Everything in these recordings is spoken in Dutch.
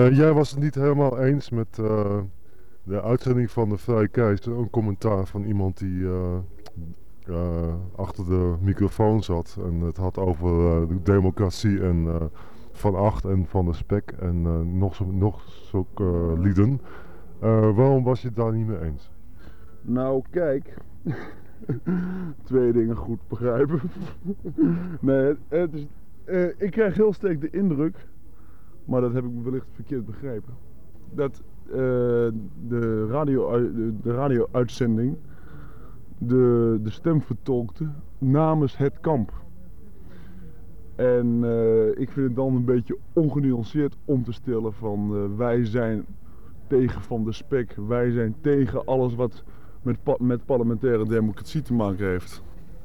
Jij was het niet helemaal eens met de uitzending van de Vrije Keizer. Een commentaar van iemand die achter de microfoon zat. En het had over de democratie en Van Agt en Van der Spek en nog zulke lieden. Waarom was je het daar niet mee eens? Nou, kijk. Twee dingen goed begrijpen. Nee, ik krijg heel sterk de indruk, maar dat heb ik wellicht verkeerd begrepen, dat de radio-uitzending de stem vertolkte namens het kamp. En ik vind het dan een beetje ongenuanceerd om te stellen van wij zijn tegen Van der Spek, wij zijn tegen alles wat met parlementaire democratie te maken heeft.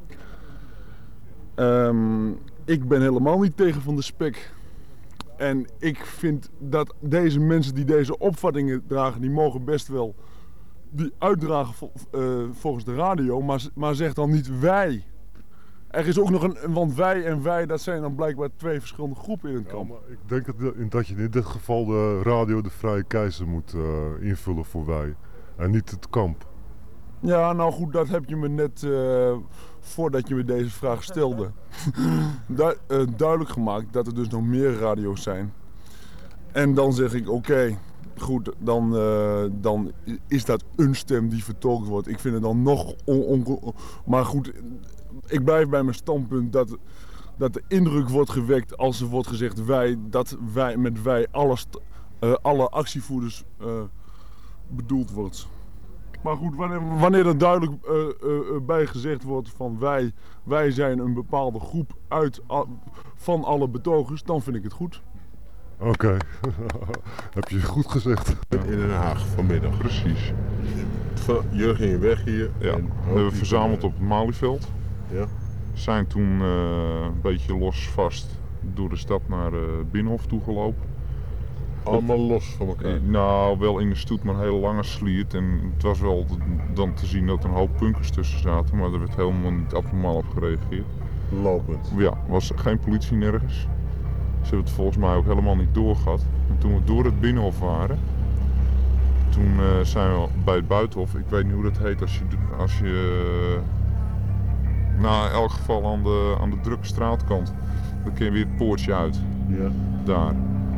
Ik ben helemaal niet tegen Van der Spek. En ik vind dat deze mensen die deze opvattingen dragen, die mogen best wel die uitdragen volgens de radio, maar zeg dan niet wij. Er is ook nog want wij en wij, dat zijn dan blijkbaar twee verschillende groepen in het kamp. Maar ik denk dat je in dit geval de radio de Vrije Keizer moet invullen voor wij. En niet het kamp. Ja, nou goed, dat heb je me net voordat je me deze vraag stelde duidelijk gemaakt dat er dus nog meer radio's zijn. En dan zeg ik oké, goed, dan is dat een stem die vertolkt wordt. Ik vind het dan nog maar goed, ik blijf bij mijn standpunt dat de indruk wordt gewekt als er wordt gezegd dat wij met wij alle actievoerders bedoeld wordt. Maar goed, wanneer er duidelijk bij gezegd wordt van wij zijn een bepaalde groep van alle betogers, dan vind ik het goed. Oké, heb je goed gezegd. In Den Haag vanmiddag. Precies. Jullie gingen weg hier. Ja, En we hebben verzameld op het Malieveld. Ja. Zijn toen een beetje los vast door de stad naar Binnenhof toegelopen. Allemaal los van elkaar. Nou, wel in de stoet, maar een hele lange sliert. En het was wel dan te zien dat er een hoop punkers tussen zaten, maar er werd helemaal niet abnormaal op gereageerd. Lopend. Ja, er was geen politie nergens. Ze hebben het volgens mij ook helemaal niet doorgehad. En toen we door het Binnenhof waren, toen zijn we bij het Buitenhof. Ik weet niet hoe dat heet als je nou, in elk geval aan de drukke straatkant. Dan kun je weer het poortje uit. Ja. Daar.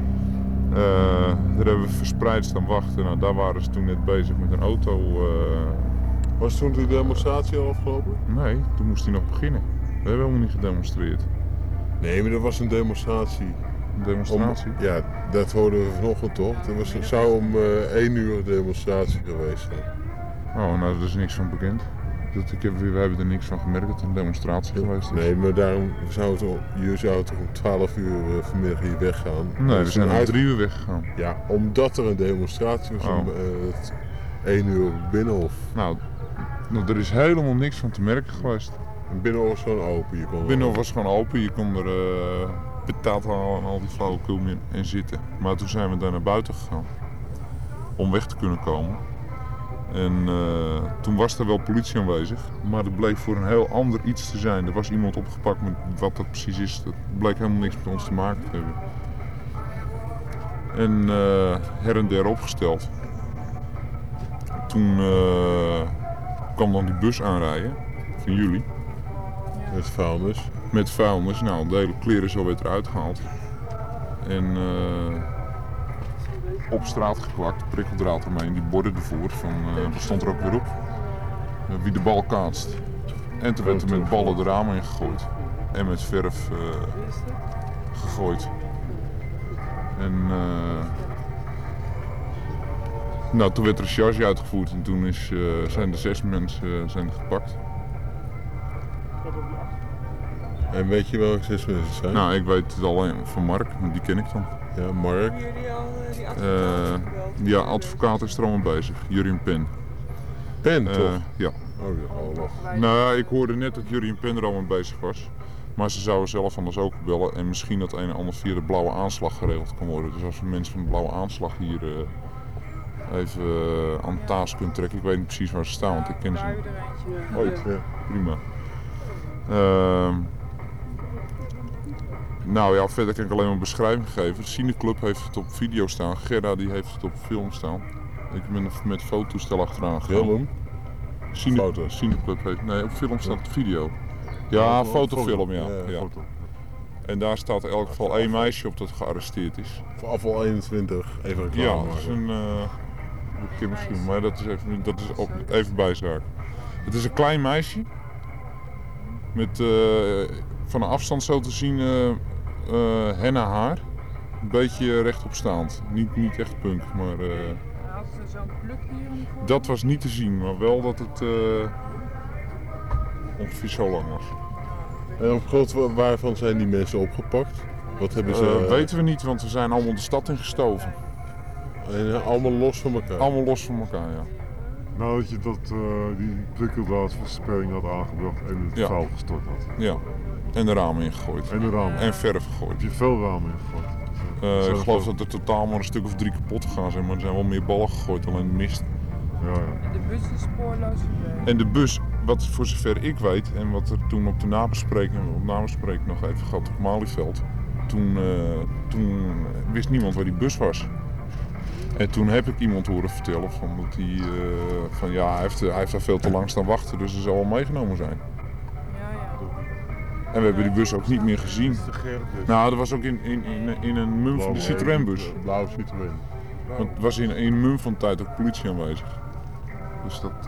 Daar hebben we verspreid staan wachten. Nou, daar waren ze toen net bezig met een auto. Was toen de demonstratie al afgelopen? Nee, toen moest hij nog beginnen. We hebben helemaal niet gedemonstreerd. Nee, maar er was een demonstratie. Een demonstratie? Ja, dat hoorden we vanochtend toch? Er zou om 1 uur een demonstratie geweest zijn. Oh, nou, daar is niks van bekend. We hebben er niks van gemerkt dat er een demonstratie geweest is. Nee, maar daarom je zou toch om 12 uur vanmiddag hier weggaan? Nee, we zijn om 3 uur weggegaan. Ja, omdat er een demonstratie was om 1 uur op het Binnenhof. Nou, er is helemaal niks van te merken geweest. Het Binnenhof was gewoon open. Binnenhof was gewoon open, je kon er patat halen en al die flauwekul in zitten. Maar toen zijn we daar naar buiten gegaan om weg te kunnen komen. En toen was er wel politie aanwezig, maar het bleek voor een heel ander iets te zijn. Er was iemand opgepakt met wat dat precies is. Dat bleek helemaal niks met ons te maken te hebben. En her en der opgesteld. Toen kwam dan die bus aanrijden van jullie. Met vuilnis. Met vuilnis. Nou, de hele kleren zo werd eruit gehaald. En op straat gekwakt, prikkeldraad ermee, die borden ervoor. Dat stond er ook weer op. Wie de bal kaatst. En toen werd er met ballen de ramen in gegooid. En met verf gegooid. En nou, toen werd er een charge uitgevoerd en toen zijn er 6 mensen gepakt. En weet je welke 6 mensen het zijn? Nou, ik weet het alleen van Mark, die ken ik dan. Ja, Mark. Ja, advocaat is er allemaal bezig. Jurien Pen. Pen, toch? Ja. Oh, de oorlog. Nou, ik hoorde net dat Jurien Pen er allemaal bezig was. Maar ze zouden zelf anders ook bellen en misschien dat een en ander via de blauwe aanslag geregeld kan worden. Dus als we mensen van de blauwe aanslag hier even aan de taas kunnen trekken. Ik weet niet precies waar ze staan, want ik ken ze niet. Ooit, ja. Prima. Nou ja, verder kan ik alleen maar een beschrijving geven. De Cineclub heeft het op video staan. Gerda die heeft het op film staan. Ik ben er met fototoestel achteraan gegaan. Film? Foto's? Cineclub heeft... Nee, op film staat het video. Ja, fotofilm, ja. Ja, Foto. En daar staat in elk geval 1 meisje op dat gearresteerd is. Voor afval 21, even reclame Ja, dat maken. is een... misschien, maar dat is even bijzaak. Het is een klein meisje. Met van een afstand zo te zien henna haar. Een beetje rechtopstaand. Niet echt punk, maar... Had ze zo'n pluk hier in de Dat was niet te zien, maar wel dat het ongeveer zo lang was. En op grond waarvan zijn die mensen opgepakt? Wat hebben ze... Weten we niet, want we zijn allemaal de stad ingestoven. En allemaal los van elkaar? Allemaal los van elkaar, ja. Nou dat je die prikkeldraadversperring had aangebracht en het Ja. vuil gestort had. Ja. En de ramen ingegooid. En de ramen. En verf gegooid. Heb je veel ramen ingegooid? Ik geloof dat er totaal maar een stuk of 3 kapot gegaan zijn, maar er zijn wel meer ballen gegooid, alleen mist. Ja. De bus is spoorloos verdwenen. En de bus, wat voor zover ik weet, en wat er toen op de nabespreking nog even gehad op Malieveld, toen wist niemand waar die bus was. En toen heb ik iemand horen vertellen van dat hij heeft daar veel te lang staan wachten, dus er zal wel meegenomen zijn. Ja. En we hebben die bus ook niet meer gezien. Nou, dat was ook in een mum van de Citroën-bus. Blauwe Citroën. Want er was in een mum van de tijd ook politie aanwezig. Dus dat...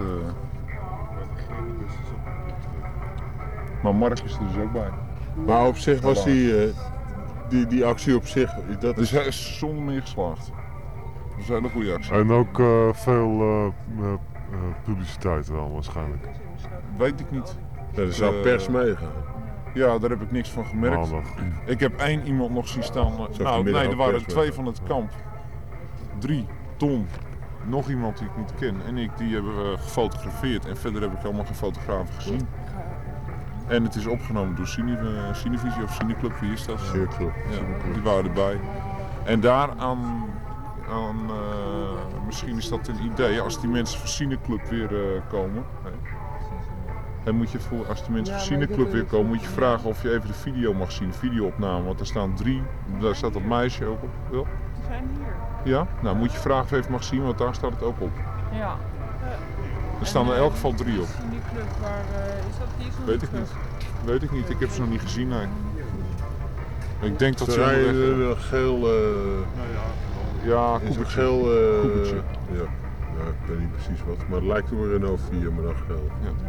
Maar Mark is er dus ook bij. Maar op zich was die actie op zich... Dat Dus is... hij is zonder meer geslaagd. Dat is een hele goede actie. En ook veel publiciteit wel waarschijnlijk. Weet ik niet. Ja, er zou pers meegaan. Ja, daar heb ik niks van gemerkt. Maandag. Ik heb 1 iemand nog zien staan. Nou, nee, er waren 2 van het kamp. 3, Tom, nog iemand die ik niet ken en ik, die hebben we gefotografeerd. En verder heb ik helemaal geen fotografen gezien. En het is opgenomen door Cinevisie of Cineclub, wie is dat? Cineclub. Ja, die waren erbij. En daaraan, misschien is dat een idee, als die mensen van Cineclub weer komen. Dan moet je als de mensen van Cineclub weer komen, moet je vragen of je even de video mag zien, de videoopname. Want er staan 3, daar staat dat meisje ook op. Ja? Ze zijn hier. Ja? Nou moet je vragen of je even mag zien, want daar staat het ook op. Ja. Er staan er in elk geval 3 op. Die club, waar is dat? Die is nog Weet ik niet. Weet ik niet, ik heb ze nog niet gezien, nee. Ik denk dat Ze ze rijden in een geel... ja, in zo'n koepertje. geel... Koepertje. Ja. Ja, ik weet niet precies wat, maar het lijkt op een Renault 4, maar dan geel. Ja. Kan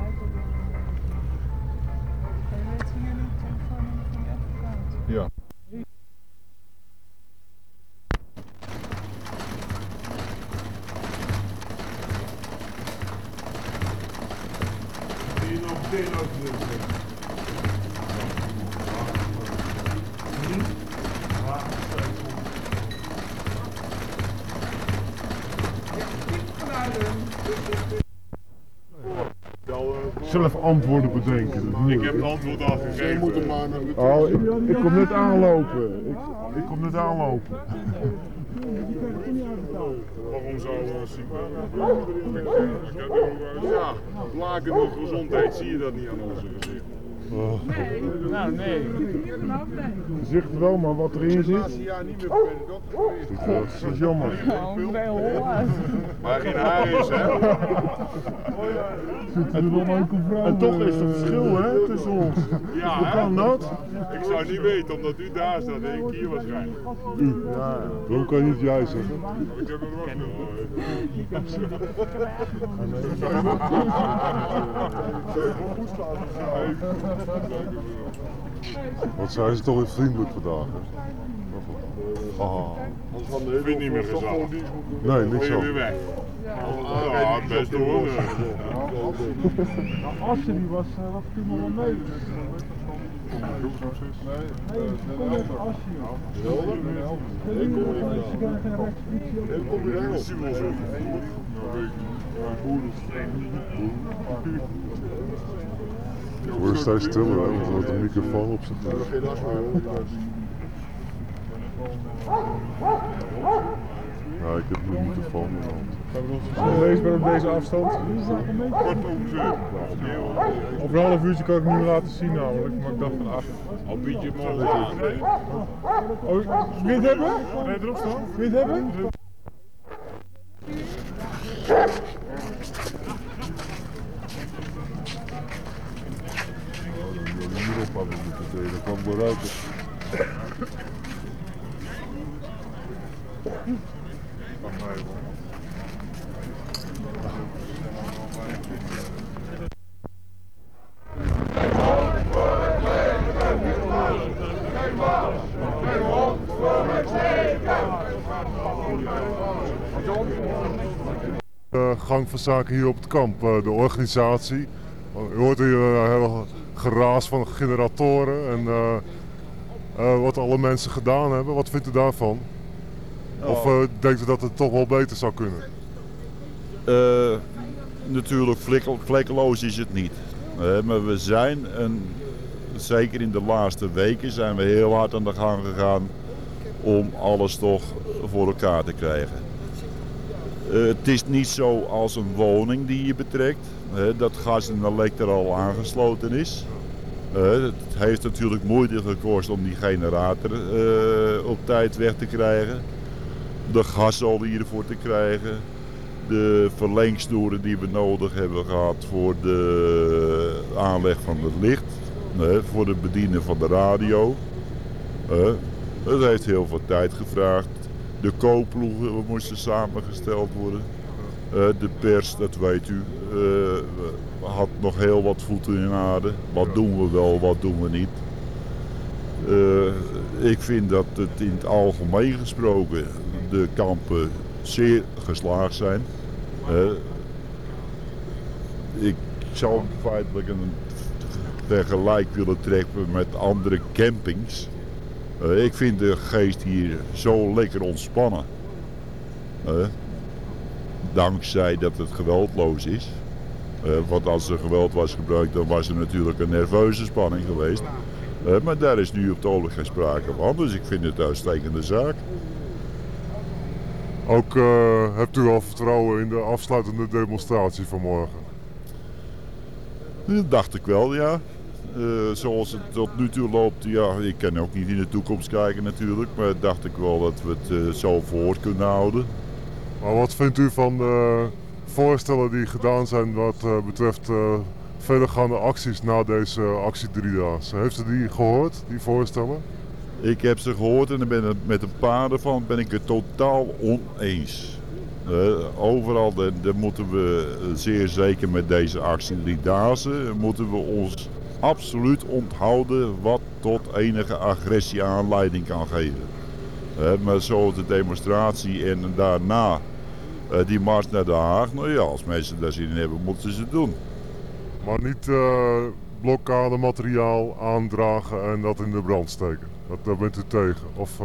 je weten hier niet van die advocaat? Ja. Zelf antwoorden bedenken. Ik heb het antwoord al gegeven. Oh, ik kom net aanlopen. Ik kom net aanlopen. Waarom zou ja, blakende gezondheid, zie je dat niet aan onze gezicht? Nou, nee. Gezicht wel, maar wat erin zit, Ja, niet meer per geweest. dat is jammer. Oh, bij Holland. Maar geen haar is, hè? En toch is er verschil hè, tussen ons. Ja, Hoe kan dat? Ik zou niet weten, omdat u daar staat en ik hier waarschijnlijk. Waarom kan je niet jij zeggen? Ik heb er wel Wat zijn ze toch weer vriendelijk vandaag hè? Ah. Ik vind niet meer gezellig. Nee, niks Weer aan. weg. Ja, best hoor. Assen die was wat viel me wel mee. Nee, ik kom uit Assen. We worden steeds stiller hè, want er wordt een microfoon op zich. Nou, ik heb nu niet de phone in de hand. Gaan we nog leesbaar op deze afstand? Kort ongeveer. Over een half uurtje kan ik het niet meer laten zien namelijk, maar ik dacht van ach. Al bied je mogelijk. Oh, wil je het hebben? Nee, erop staan. Wil je het hebben? Hierop hadden we moeten delen, dat kwam eruit. Gang van zaken hier op het kamp, de organisatie. U hoort hier heel geraas van generatoren en wat alle mensen gedaan hebben. Wat vindt u daarvan? Of denkt u dat het toch wel beter zou kunnen? Natuurlijk vlekkeloos is het niet. Maar we zijn, zeker in de laatste weken, zijn we heel hard aan de gang gegaan om alles toch voor elkaar te krijgen. Het is niet zo als een woning die je betrekt, dat gas en elektra al aangesloten is. Het heeft natuurlijk moeite gekost om die generator op tijd weg te krijgen. De gasolie ervoor te krijgen. De verlengsnoeren die we nodig hebben gehad voor de aanleg van het licht. Voor het bedienen van de radio. Het heeft heel veel tijd gevraagd. De koopploegen moesten samengesteld worden. De pers, dat weet u, had nog heel wat voeten in aarde. Wat doen we wel, wat doen we niet. Ik vind dat het in het algemeen gesproken de kampen zeer geslaagd zijn. Ik zou feitelijk een vergelijk willen trekken met andere campings. Ik vind de geest hier zo lekker ontspannen. Dankzij dat het geweldloos is. Want als er geweld was gebruikt, dan was er natuurlijk een nerveuze spanning geweest. Maar daar is nu op het ogenblik geen sprake van, dus ik vind het een uitstekende zaak. Ook hebt u al vertrouwen in de afsluitende demonstratie vanmorgen? Dat dacht ik wel, ja. Zoals het tot nu toe loopt, ja, ik kan ook niet in de toekomst kijken natuurlijk, maar dacht ik wel dat we het zo voor kunnen houden. Maar wat vindt u van de voorstellen die gedaan zijn wat betreft verdergaande acties na deze actie 3-daagse? Heeft u die gehoord, die voorstellen? Ik heb ze gehoord en met een paar daarvan ben ik het totaal oneens. Overal daar moeten we, zeer zeker met deze actie 3-daagse, moeten we ons absoluut onthouden wat tot enige agressie aanleiding kan geven. Maar zoals de demonstratie en daarna die mars naar Den Haag, nou ja, als mensen daar zin in hebben, moeten ze het doen. Maar niet blokkade materiaal aandragen en dat in de brand steken. Daar bent u tegen? Of,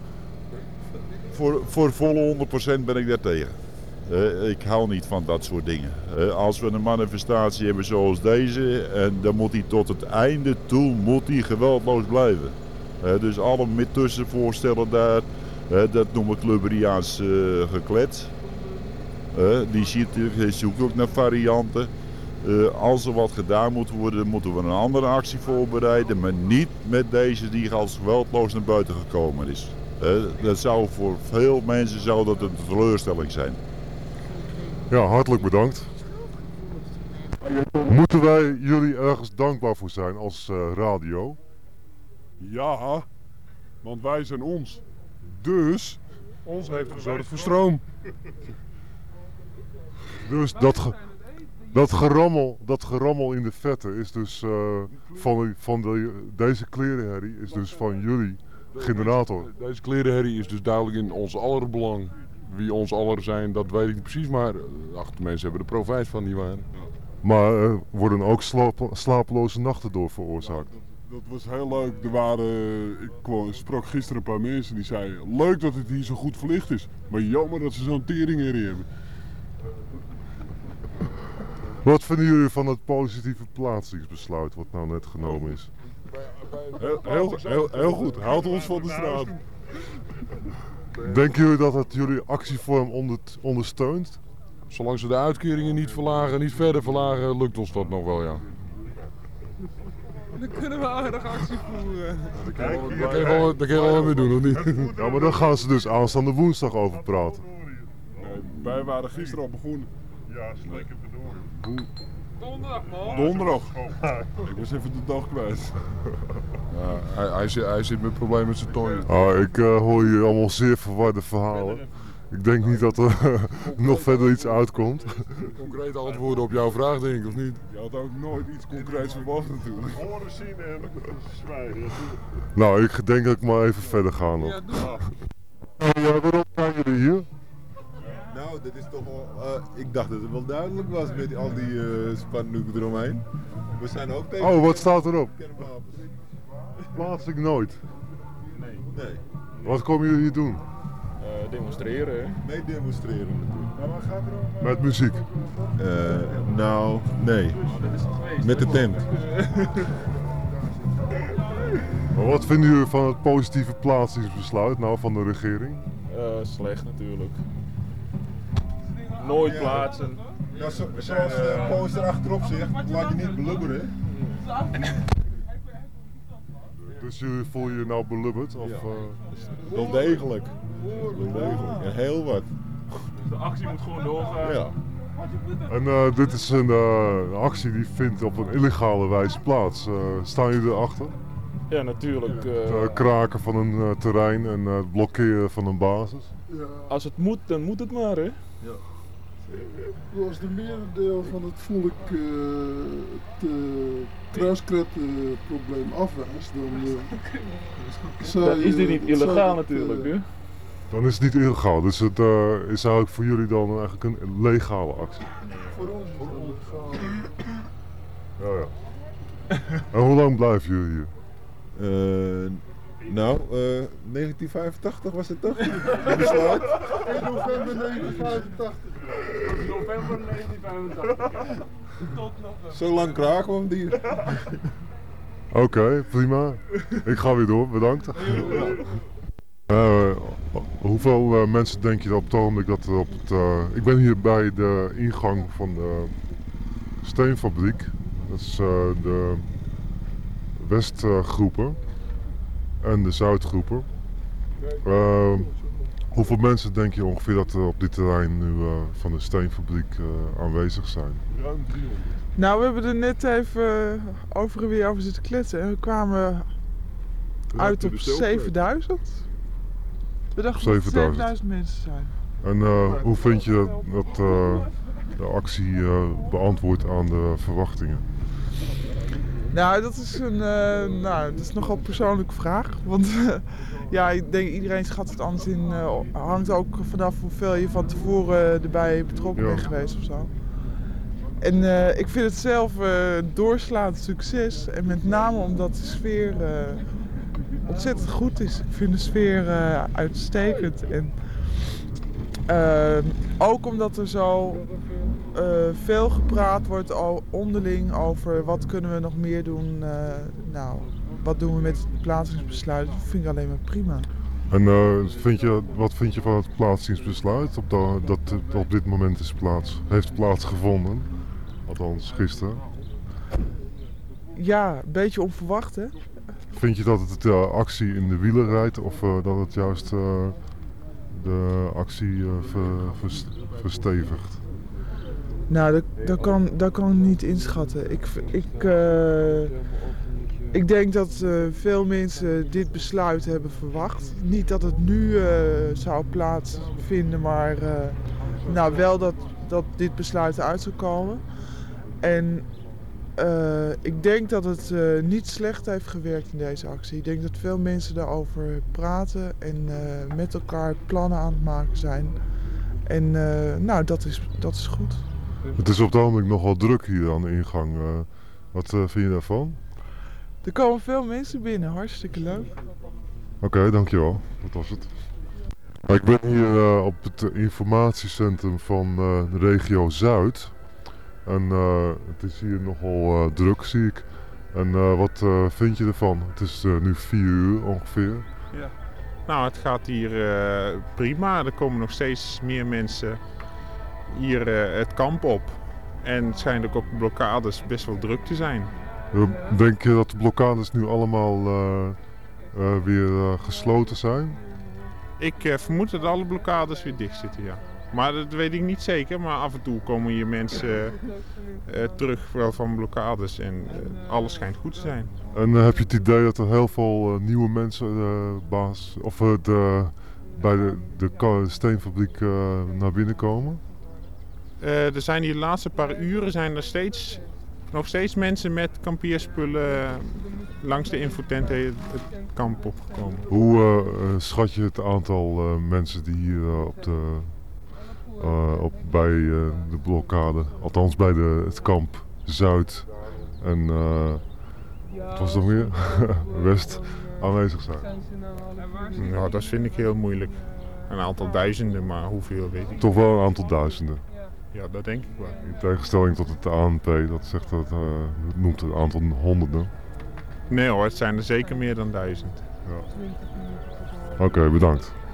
Voor volle 100% ben ik daar tegen. Ik hou niet van dat soort dingen. Als we een manifestatie hebben zoals deze, en dan moet die tot het einde toe geweldloos blijven. Dus alle tussenvoorstellen daar, dat noem ik Cluberiaans geklets. Die zoekt ook naar varianten. Als er wat gedaan moet worden, dan moeten we een andere actie voorbereiden, maar niet met deze die als geweldloos naar buiten gekomen is. Dat zou voor veel mensen dat een teleurstelling zijn. Ja, hartelijk bedankt. Moeten wij jullie ergens dankbaar voor zijn als radio? Ja, want wij zijn ons. Dus, ons heeft gezorgd voor stroom. Dus dat gerammel in de vetten is dus deze klerenherrie is dus van jullie generator. Deze klerenherrie is dus duidelijk in ons aller belang. Wie ons aller zijn, dat weet ik niet precies, maar de mensen hebben er profijt van, die waren. Maar worden ook slapeloze nachten door veroorzaakt? Dat was heel leuk. Ik sprak gisteren een paar mensen die zeiden, leuk dat het hier zo goed verlicht is, maar jammer dat ze zo'n teringherrie hebben. Wat vinden jullie van het positieve plaatsingsbesluit wat nou net genomen is? Heel goed, houdt ons van de straat. Denken jullie dat het jullie actievorm ondersteunt? Zolang ze de uitkeringen niet verlagen, niet verder verlagen, lukt ons dat nog wel, ja. Dan kunnen we aardig actie voeren. Daar kun je wel mee doen, of niet? Ja, maar dan gaan ze dus aanstaande woensdag over praten. Wij waren gisteren al begonnen. Ja, spreek even door. Donderdag, man. Donderdag. Ik was even de dag kwijt. Ja, hij zit met problemen met zijn tooien. Ik hoor hier allemaal zeer verwarde verhalen. Ik denk niet dat er nog verder iets uitkomt. Concrete antwoorden op jouw vraag, denk ik, of niet? Je had ook nooit iets concreets verwacht, natuurlijk. Horen, zien en zwijgen. Nou, ik denk dat ik maar even verder ga nog. Waarom zijn jullie hier? Nou, dat is toch wel... ik dacht dat het wel duidelijk was met al die spandoeken eromheen. We zijn ook tegen... Oh, wat staat erop? Kernwapens. Plaatselijk nooit. Nee. Wat komen jullie hier doen? Demonstreren, hè? Nee, demonstreren natuurlijk. Met muziek? Nou, nee. Met de tent. Maar wat vinden jullie van het positieve plaatsingsbesluit nou van de regering? Slecht natuurlijk. Nooit plaatsen. Ja, zoals de poster achterop zegt, laat je niet belubberen. Dus jullie voelen je nou belubberd? Of, Wel degelijk. Wel degelijk. En heel wat. Dus de actie moet gewoon doorgaan. Ja. En dit is een actie die vindt op een illegale wijze plaats. Staan jullie erachter? Ja, natuurlijk. Het kraken van een terrein en het blokkeren van een basis? Als het moet, dan moet het maar, hè? Als de merendeel van het volk het kruiskrettenprobleem afwijst, dan is dit niet illegaal natuurlijk, hè? Dan is het niet illegaal, dus het is eigenlijk voor jullie dan eigenlijk een legale actie. Voor ons is het illegaal. Ja. En hoe lang blijven jullie hier? Nou, 1985 was het toch? De besluit? In november 1985. November 1985. Tot november. Zo lang kraken we hem hier. Oké, prima. Ik ga weer door, bedankt. Hoeveel mensen denk je op het ogenblik dat er op het... ik ben hier bij de ingang van de steenfabriek. Dat is de Westgroepen en de Zuidgroepen. Hoeveel mensen denk je ongeveer dat er op dit terrein nu van de steenfabriek aanwezig zijn? Ruim 300. Nou, we hebben er net even over en weer over zitten kletsen en we kwamen uit op 7000. We dachten dat het 7000 mensen zijn. En hoe vind je dat de actie beantwoordt aan de verwachtingen? Nou, dat is nogal een persoonlijke vraag. Want ja, ik denk iedereen schat het anders in. Hangt ook vanaf hoeveel je van tevoren erbij betrokken bent geweest of zo. En ik vind het zelf doorslaand succes. En met name omdat de sfeer ontzettend goed is. Ik vind de sfeer uitstekend. En ook omdat er zo veel gepraat wordt onderling over wat kunnen we nog meer doen. Wat doen we met het plaatsingsbesluit. Dat vind ik alleen maar prima. En wat vind je van het plaatsingsbesluit dat op dit moment heeft plaatsgevonden? Althans, gisteren. Ja, een beetje onverwacht, hè? Vind je dat het de actie in de wielen rijdt of dat het juist de actie verstevigt? Nou, dat kan ik niet inschatten. Ik denk dat veel mensen dit besluit hebben verwacht. Niet dat het nu zou plaatsvinden, maar wel dat dit besluit uit zou komen. En ik denk dat het niet slecht heeft gewerkt in deze actie. Ik denk dat veel mensen daarover praten en met elkaar plannen aan het maken zijn. En dat is goed. Het is op het ogenblik nogal druk hier aan de ingang. Wat vind je daarvan? Er komen veel mensen binnen, hartstikke leuk. Oké, dankjewel. Dat was het. Ik ben hier op het informatiecentrum van de regio Zuid. En het is hier nogal druk, zie ik. En wat vind je ervan? Het is nu 4 uur ongeveer. Ja. Nou, het gaat hier prima. Er komen nog steeds meer mensen hier het kamp op. En het schijnt ook blokkades best wel druk te zijn. Denk je dat de blokkades nu allemaal weer gesloten zijn? Ik vermoed dat alle blokkades weer dicht zitten, ja. Maar dat weet ik niet zeker, maar af en toe komen hier mensen terug wel van blokkades en alles schijnt goed te zijn. En heb je het idee dat er heel veel nieuwe mensen bij de steenfabriek naar binnen komen? Er zijn hier de laatste paar uren zijn er nog steeds mensen met kampeerspullen langs de infotent het kamp opgekomen. Hoe schat je het aantal mensen die hier bij de blokkade, althans bij het kamp Zuid en wat was het nog meer? West aanwezig zijn? Nou, dat vind ik heel moeilijk. Een aantal duizenden, maar hoeveel weet ik. Toch wel een aantal duizenden. Ja, dat denk ik wel. In tegenstelling tot het ANP, dat zegt dat het noemt een aantal honderden. Nee hoor, het zijn er zeker meer dan 1000. Ja. Oké, bedankt.